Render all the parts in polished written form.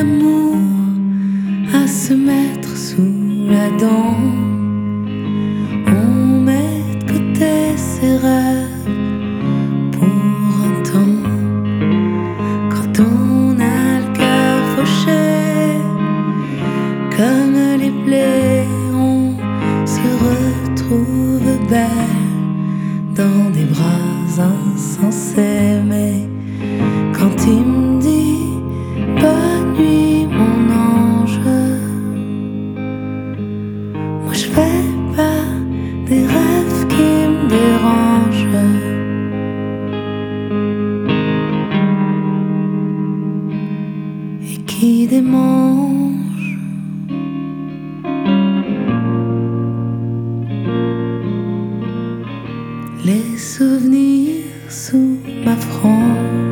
l'amour à se mettre sous la dent. On met de côté ses rêves pour un temps. Quand on a le cœur fauché, comme les plaies, on se retrouve belle dans des bras insensés. Mais quand il me dit bonne nuit mon ange, moi je fais pas des rêves qui me dérangent. Et qui démangent. Les souvenirs sous ma frange.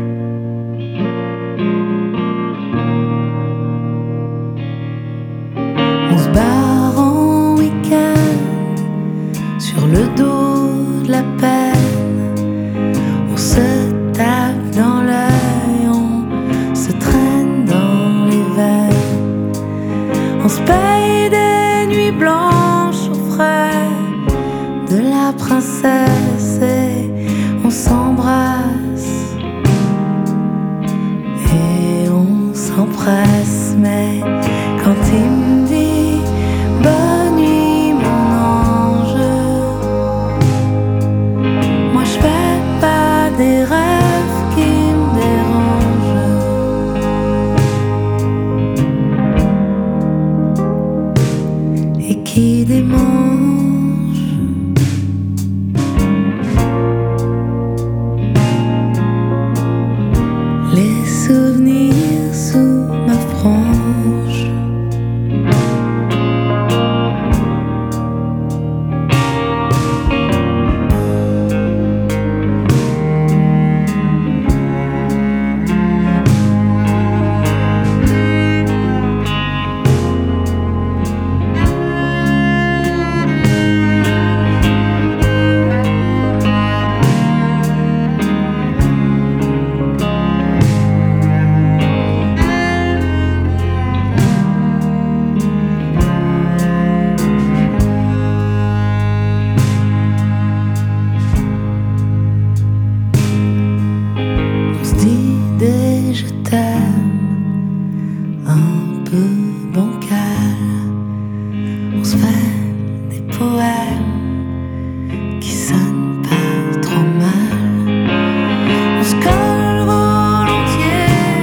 On se barre en week-end sur le dos de la peine. On se tape dans l'œil, on se traîne dans les veines. On se paye des nuits blanches au frais de la princesse et on s'embrasse et on s'empresse. Mais quand il me dit bonne nuit mon ange, moi je fais pas des rêves qui me dérangent et qui démangent. Les souvenirs sous ma frange. Je t'aime, un peu bancal. On se fait des poèmes qui sonnent pas trop mal. On se colle volontiers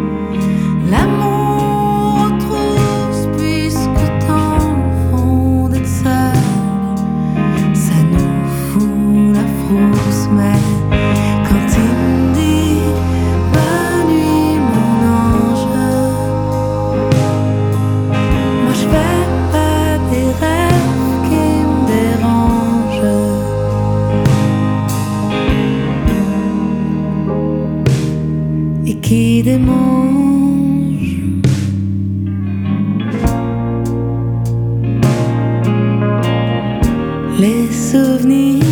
l'amour aux trousses, puisque dans le fond d'être seul, ça nous fout la frousse. Mais quand il me dit bonne nuit mon ange, moi je fais pas des rêves qui me dérangent et qui démangent. Les souvenirs